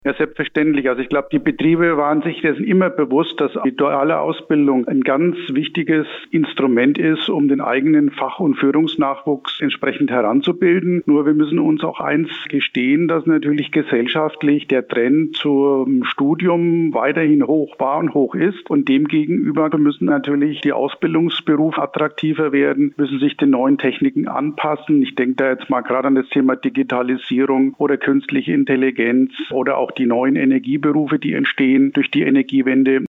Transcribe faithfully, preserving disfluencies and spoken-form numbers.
Ja, selbstverständlich. Also ich glaube, die Betriebe waren sich dessen immer bewusst, dass die duale Ausbildung ein ganz wichtiges Instrument ist, um den eigenen Fach- und Führungsnachwuchs entsprechend heranzubilden. Nur wir müssen uns auch eins gestehen, dass natürlich gesellschaftlich der Trend zum Studium weiterhin hoch war und hoch ist. Und demgegenüber müssen natürlich die Ausbildungsberufe attraktiver werden, müssen sich den neuen Techniken anpassen. Ich denke da jetzt mal gerade an das Thema Digitalisierung oder künstliche Intelligenz oder auch die neuen Energieberufe, die entstehen durch die Energiewende.